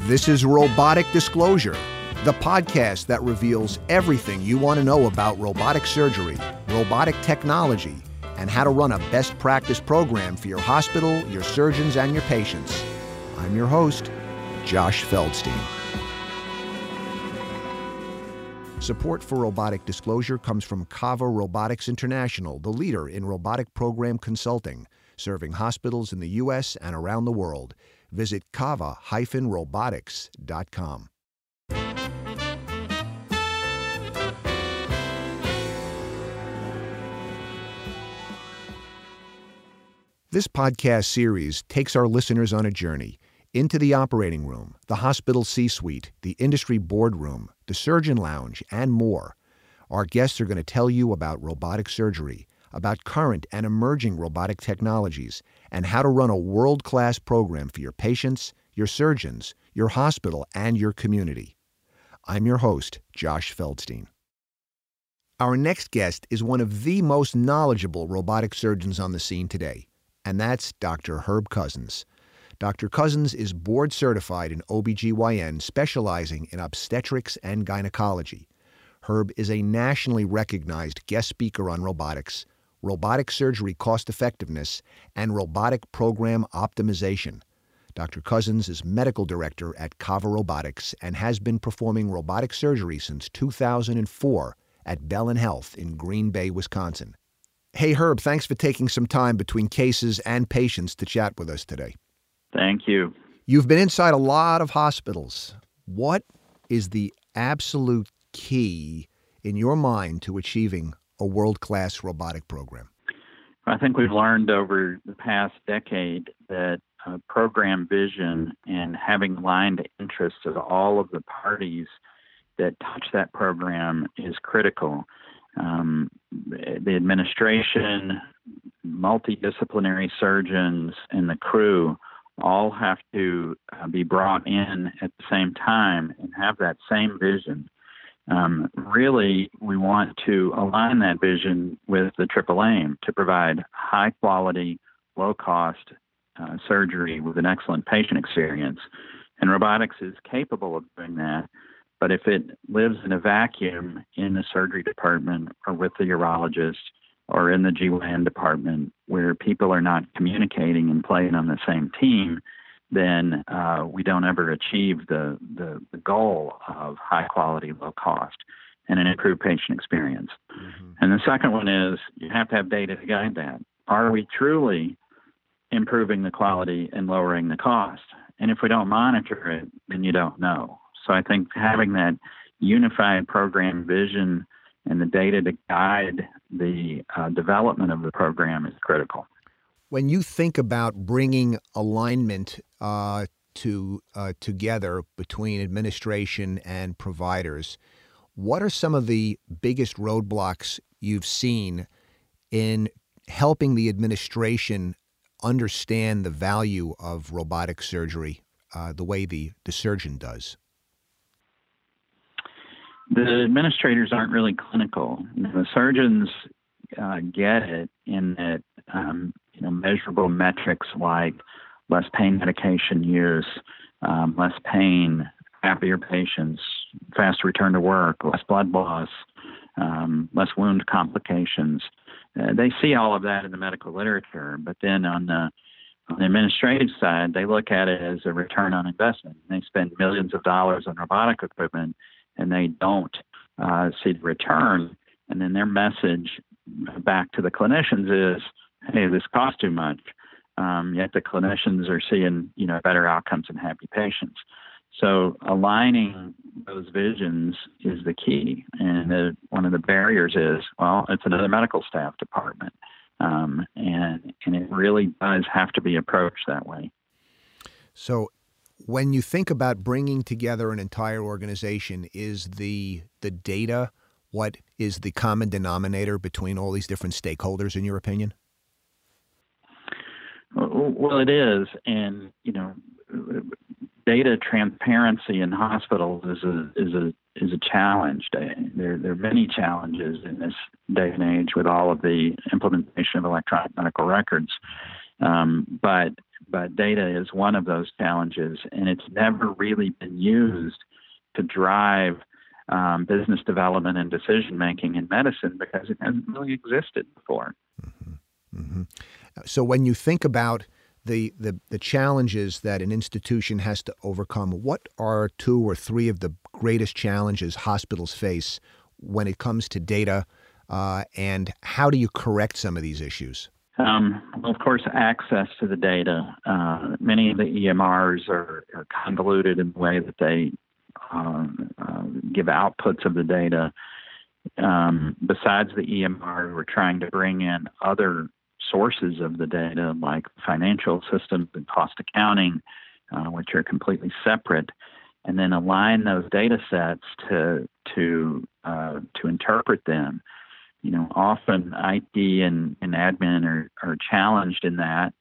This is Robotic Disclosure, the podcast that reveals everything you want to know about robotic surgery, robotic technology, and how to run a best practice program for your hospital, your surgeons, and your patients. I'm your host, Josh Feldstein. Support for Robotic Disclosure comes from Kava Robotics International, the leader in robotic program consulting, serving hospitals in the U.S. and around the world. Visit kava-robotics.com. This podcast series takes our listeners on a journey into the operating room, the hospital C-suite, the industry boardroom, the surgeon lounge, and more. Our guests are going to tell you about robotic surgery, about current and emerging robotic technologies, and how to run a world-class program for your patients, your surgeons, your hospital, and your community. I'm your host, Josh Feldstein. Our next guest is one of the most knowledgeable robotic surgeons on the scene today, and that's Dr. Herb Cousins. Dr. Cousins is board certified in OBGYN, specializing in obstetrics and gynecology. Herb is a nationally recognized guest speaker on robotics, robotic surgery cost-effectiveness, and robotic program optimization. Dr. Cousins is medical director at Kava Robotics and has been performing robotic surgery since 2004 at Bellin Health in Green Bay, Wisconsin. Hey, Herb, thanks for taking some time between cases and patients to chat with us today. Thank you. You've been inside a lot of hospitals. What is the absolute key in your mind to achieving a world-class robotic program? I think we've learned over the past decade that program vision and having aligned interests of all of the parties that touch that program is critical. The administration, multidisciplinary surgeons, and the crew all have to be brought in at the same time and have that same vision. Really, we want to align that vision with the triple aim to provide high quality, low cost surgery with an excellent patient experience. And robotics is capable of doing that. But if it lives in a vacuum in the surgery department or with the urologist or in the GYN department where people are not communicating and playing on the same team, then we don't ever achieve the goal of high quality, low cost, and an improved patient experience. Mm-hmm. And the second one is you have to have data to guide that. Are we truly improving the quality and lowering the cost? And if we don't monitor it, then you don't know. So I think having that unified program vision and the data to guide the development of the program is critical. When you think about bringing alignment together between administration and providers, what are some of the biggest roadblocks you've seen in helping the administration understand the value of robotic surgery the way the surgeon does? The administrators aren't really clinical. The surgeons get it in that measurable metrics like less pain medication use, less pain, happier patients, faster return to work, less blood loss, less wound complications. They see all of that in the medical literature, but then on the administrative side, they look at it as a return on investment. They spend millions of dollars on robotic equipment, and they don't see the return. And then their message back to the clinicians is, hey, this costs too much. Yet the clinicians are seeing, better outcomes and happy patients. So aligning those visions is the key. And one of the barriers is, well, it's another medical staff department. And it really does have to be approached that way. So when you think about bringing together an entire organization, is the data what is the common denominator between all these different stakeholders, in your opinion? Well, it is. And, data transparency in hospitals is a challenge. There are many challenges in this day and age with all of the implementation of electronic medical records. But but data is one of those challenges, and it's never really been used to drive business development and decision making in medicine because it hasn't really existed before. Mm-hmm. Mm-hmm. So when you think about the challenges that an institution has to overcome, what are 2 or 3 of the greatest challenges hospitals face when it comes to data, and how do you correct some of these issues? Well, of course, access to the data. Many of the EMRs are convoluted in the way that they give outputs of the data. Besides the EMR, we're trying to bring in other sources of the data like financial systems and cost accounting, which are completely separate, and then align those data sets to interpret them. Often IT and admin are challenged in that,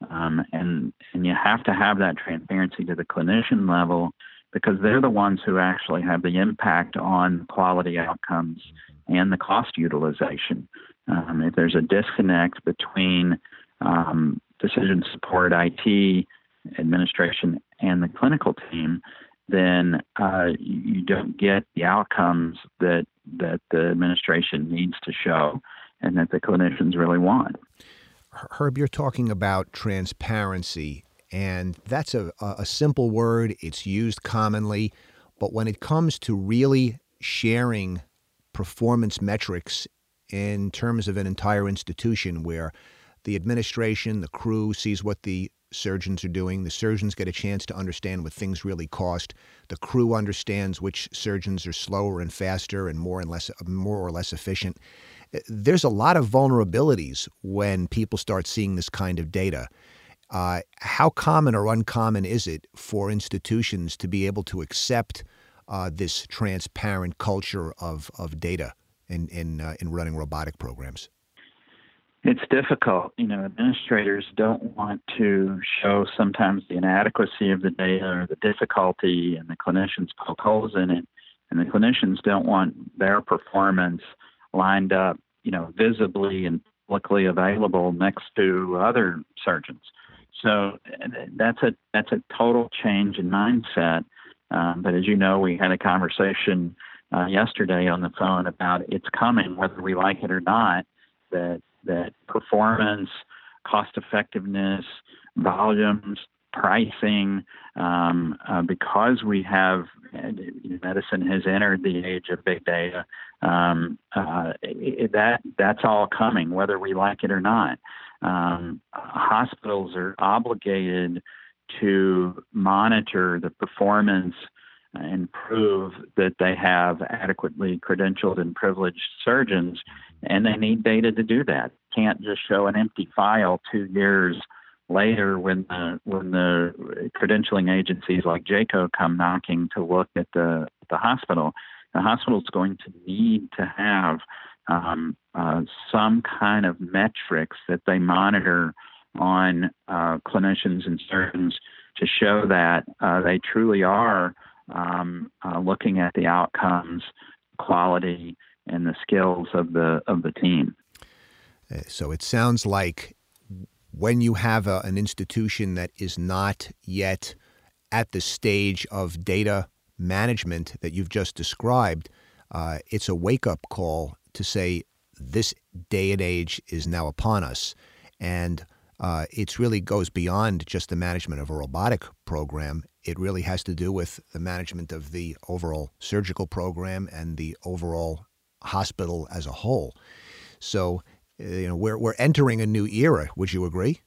and you have to have that transparency to the clinician level because they're the ones who actually have the impact on quality outcomes and the cost utilization. If there's a disconnect between decision support, IT, administration, and the clinical team, then you don't get the outcomes that the administration needs to show and that the clinicians really want. Herb, you're talking about transparency, and that's a simple word. It's used commonly, but when it comes to really sharing performance metrics in terms of an entire institution where the administration, the crew sees what the surgeons are doing, the surgeons get a chance to understand what things really cost, the crew understands which surgeons are slower and faster and more or less efficient. There's a lot of vulnerabilities when people start seeing this kind of data. How common or uncommon is it for institutions to be able to accept this transparent culture of data in running robotic programs? It's difficult. Administrators don't want to show sometimes the inadequacy of the data or the difficulty, and the clinicians poke holes in it. And the clinicians don't want their performance lined up, visibly and publicly available next to other surgeons. So that's a total change in mindset. But as you know, we had a conversation yesterday on the phone about it's coming, whether we like it or not, that performance, cost effectiveness, volumes, pricing, because we have medicine has entered the age of big data, that's all coming, whether we like it or not. Hospitals are obligated to monitor the performance and prove that they have adequately credentialed and privileged surgeons, and they need data to do that. Can't just show an empty file 2 years later when the credentialing agencies like JCAHO come knocking to look at the hospital. The hospital is going to need to have some kind of metrics that they monitor on clinicians and surgeons to show that they truly are looking at the outcomes, quality, and the skills of the team. So it sounds like when you have an institution that is not yet at the stage of data management that you've just described, it's a wake-up call to say this day and age is now upon us. And it really goes beyond just the management of a robotic program. It really has to do with the management of the overall surgical program and the overall hospital as a whole. So, we're entering a new era. Would you agree?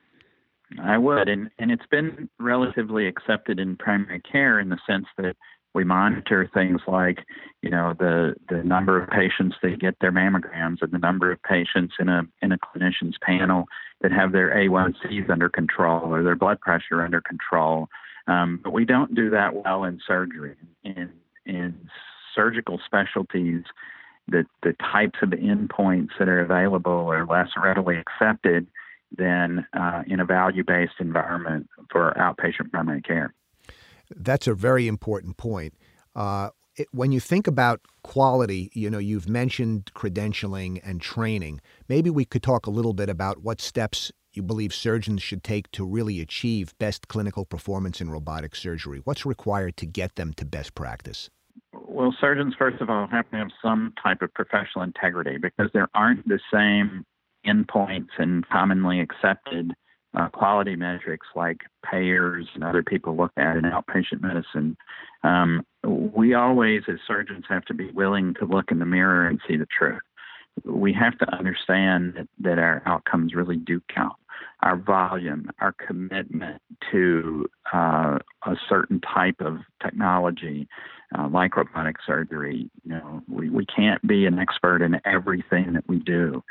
I would, and it's been relatively accepted in primary care in the sense that we monitor things like, the number of patients that get their mammograms and the number of patients in a clinician's panel that have their A1Cs under control or their blood pressure under control. But we don't do that well in surgery. In surgical specialties, the types of endpoints that are available are less readily accepted than in a value-based environment for outpatient primary care. That's a very important point. When you think about quality, you've mentioned credentialing and training. Maybe we could talk a little bit about what steps you believe surgeons should take to really achieve best clinical performance in robotic surgery? What's required to get them to best practice? Well, surgeons, first of all, have to have some type of professional integrity because there aren't the same endpoints and commonly accepted quality metrics like payers and other people look at in outpatient medicine. We always, as surgeons, have to be willing to look in the mirror and see the truth. We have to understand that our outcomes really do count. Our volume, our commitment to a certain type of technology, like robotic surgery. We can't be an expert in everything that we do.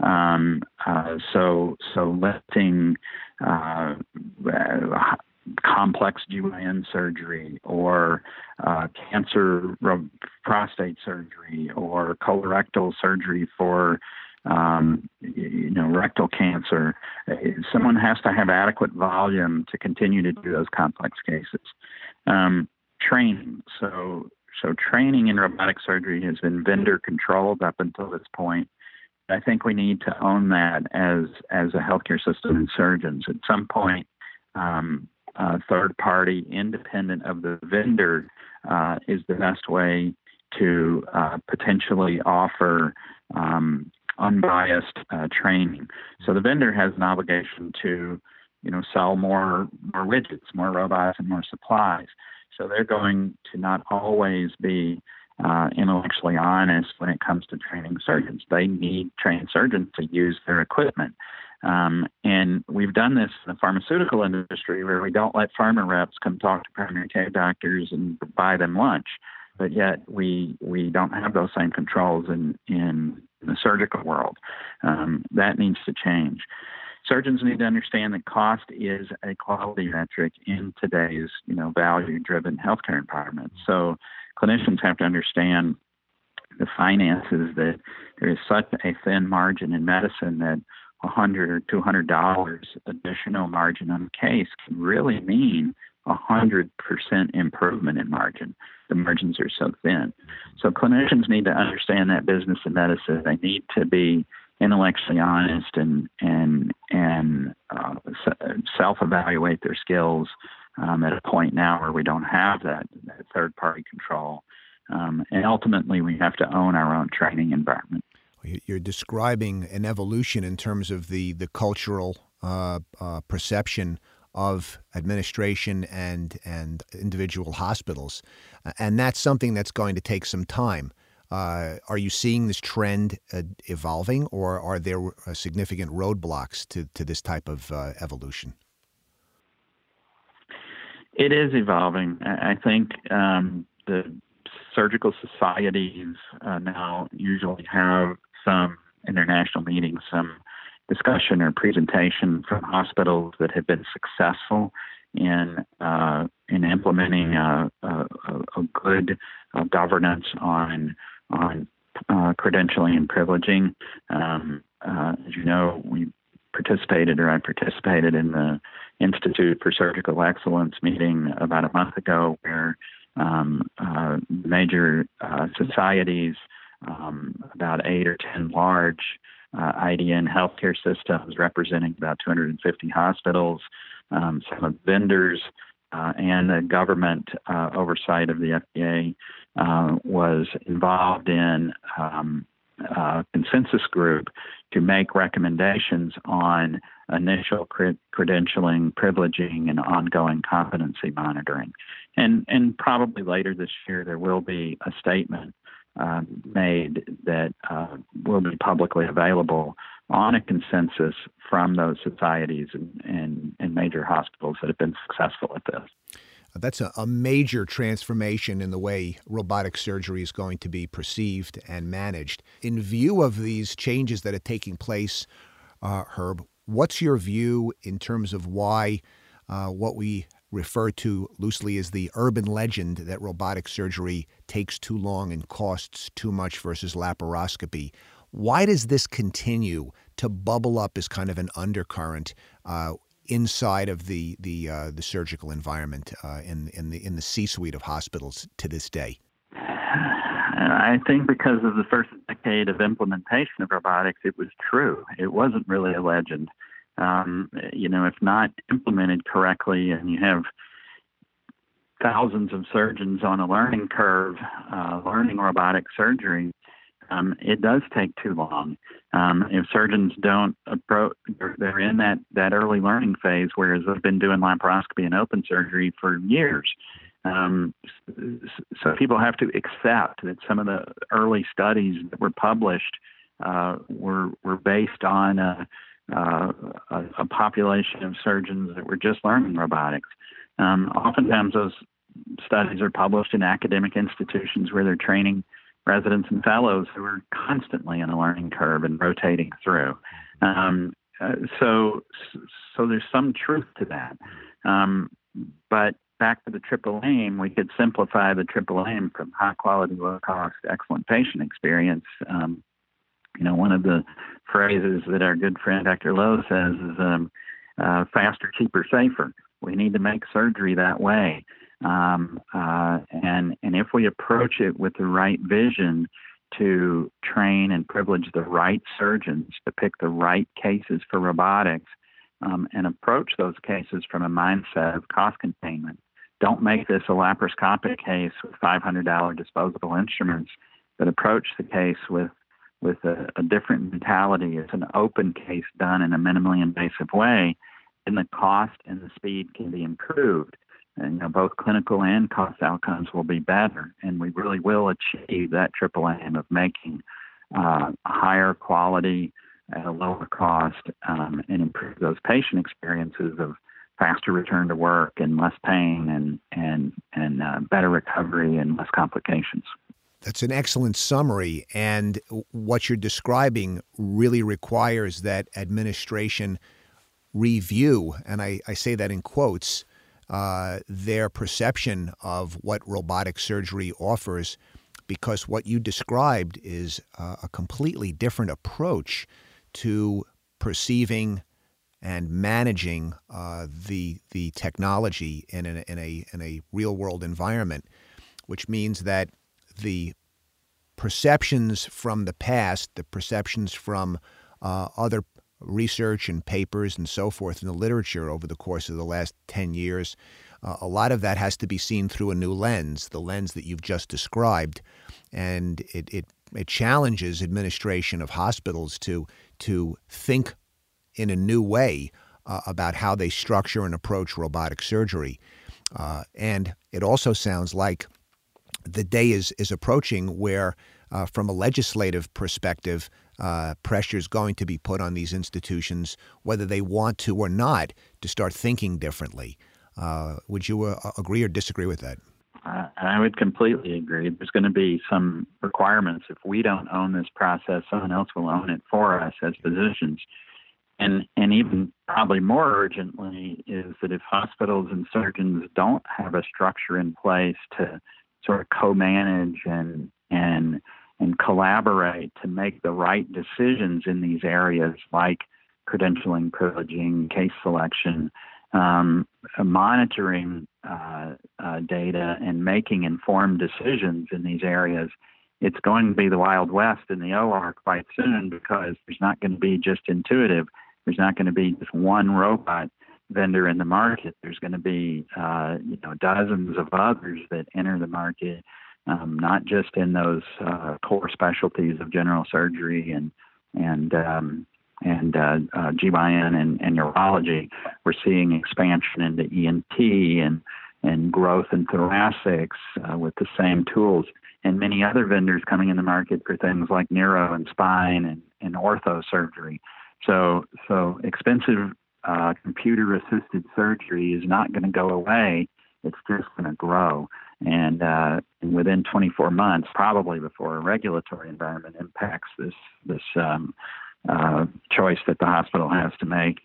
So letting complex GYN surgery or cancer prostate surgery or colorectal surgery for rectal cancer. Someone has to have adequate volume to continue to do those complex cases. Training. So training in robotic surgery has been vendor controlled up until this point. I think we need to own that as a healthcare system and surgeons. At some point, third party, independent of the vendor, is the best way to potentially offer unbiased training. So the vendor has an obligation to, sell more widgets, more robots, and more supplies. So they're going to not always be intellectually honest when it comes to training surgeons. They need trained surgeons to use their equipment. And we've done this in the pharmaceutical industry where we don't let pharma reps come talk to primary care doctors and buy them lunch. But yet we don't have those same controls in the surgical world. That needs to change. Surgeons need to understand that cost is a quality metric in today's, value-driven healthcare environment. So clinicians have to understand the finances, that there is such a thin margin in medicine that $100 or $200 additional margin on a case can really mean 100% improvement in margin. The margins are so thin. So clinicians need to understand that business and medicine. They need to be intellectually honest and self-evaluate their skills at a point now where we don't have that third-party control. And ultimately, we have to own our own training environment. You're describing an evolution in terms of the cultural perception of administration and individual hospitals, and that's something that's going to take some time. Are you seeing this trend evolving, or are there significant roadblocks to this type of evolution? It is evolving. I think the surgical societies now usually have some international meetings, some discussion or presentation from hospitals that have been successful in implementing a good governance on credentialing and privileging. As you know, I participated in the Institute for Surgical Excellence meeting about a month ago, where major societies, about 8 or 10 large IDN healthcare systems representing about 250 hospitals, some of the vendors, and the government oversight of the FDA was involved in a consensus group to make recommendations on initial credentialing, privileging, and ongoing competency monitoring. And probably later this year there will be a statement made that will be publicly available on a consensus from those societies and major hospitals that have been successful at this. That's a major transformation in the way robotic surgery is going to be perceived and managed. In view of these changes that are taking place, Herb, what's your view in terms of why what we refer to loosely as the urban legend that robotic surgery takes too long and costs too much versus laparoscopy? Why does this continue to bubble up as kind of an undercurrent inside of the surgical environment in the C-suite of hospitals to this day? I think because of the first decade of implementation of robotics, it was true. It wasn't really a legend. if not implemented correctly, and you have thousands of surgeons on a learning curve learning robotic surgery, it does take too long. If surgeons don't approach, they're in that early learning phase, whereas they've been doing laparoscopy and open surgery for years. So people have to accept that some of the early studies that were published were based on a population of surgeons that were just learning robotics. Oftentimes those studies are published in academic institutions where they're training residents and fellows who are constantly in a learning curve and rotating through. So there's some truth to that. But back to the triple aim, we could simplify the triple aim from high quality, low cost, excellent patient experience. One of the phrases that our good friend Dr. Lowe says is faster, cheaper, safer. We need to make surgery that way. And if we approach it with the right vision to train and privilege the right surgeons to pick the right cases for robotics, and approach those cases from a mindset of cost containment. Don't make this a laparoscopic case with $500 disposable instruments, but approach the case with a different mentality. It's an open case done in a minimally invasive way, and the cost and the speed can be improved. And both clinical and cost outcomes will be better, and we really will achieve that triple aim of making higher quality at a lower cost, and improve those patient experiences of faster return to work and less pain and better recovery and less complications. That's an excellent summary, and what you're describing really requires that administration review, and I say that in quotes, their perception of what robotic surgery offers, because what you described is a completely different approach to perceiving and managing the technology in a real world environment, which means that the perceptions from the past, the perceptions from other research and papers and so forth in the literature over the course of the last 10 years, a lot of that has to be seen through a new lens, the lens that you've just described. And it challenges administration of hospitals to think in a new way about how they structure and approach robotic surgery. And it also sounds like the day is approaching where, from a legislative perspective, pressure is going to be put on these institutions, whether they want to or not, to start thinking differently. Would you agree or disagree with that? I would completely agree. There's going to be some requirements. If we don't own this process, someone else will own it for us as physicians. And even probably more urgently is that if hospitals and surgeons don't have a structure in place to sort of co-manage and collaborate to make the right decisions in these areas like credentialing, privileging, case selection, monitoring data and making informed decisions in these areas, it's going to be the Wild West in the OR quite soon, because there's not going to be just Intuitive. There's not going to be just one robot vendor in the market. There's going to be dozens of others that enter the market, not just in those core specialties of general surgery and GYN and urology. We're seeing expansion into ENT and growth in thoracics with the same tools, and many other vendors coming in the market for things like neuro and spine and ortho surgery. So expensive computer-assisted surgery is not going to go away. It's just going to grow. And within 24 months, probably before a regulatory environment impacts this choice that the hospital has to make,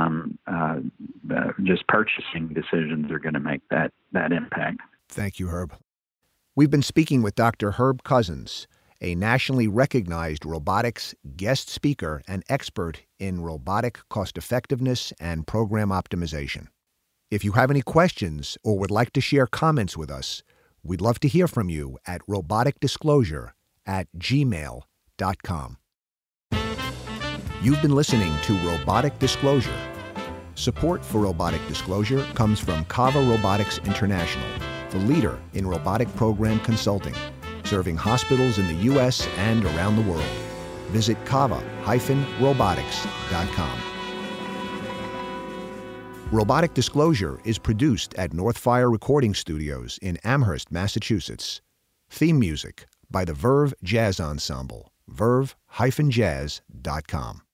just purchasing decisions are going to make that impact. Thank you, Herb. We've been speaking with Dr. Herb Cousins, a nationally recognized robotics guest speaker and expert in robotic cost-effectiveness and program optimization. If you have any questions or would like to share comments with us, we'd love to hear from you at roboticdisclosure@gmail.com. You've been listening to Robotic Disclosure. Support for Robotic Disclosure comes from Kava Robotics International, the leader in robotic program consulting, serving hospitals in the U.S. and around the world. Visit kava-robotics.com. Robotic Disclosure is produced at Northfire Recording Studios in Amherst, Massachusetts. Theme music by the Verve Jazz Ensemble, verve-jazz.com.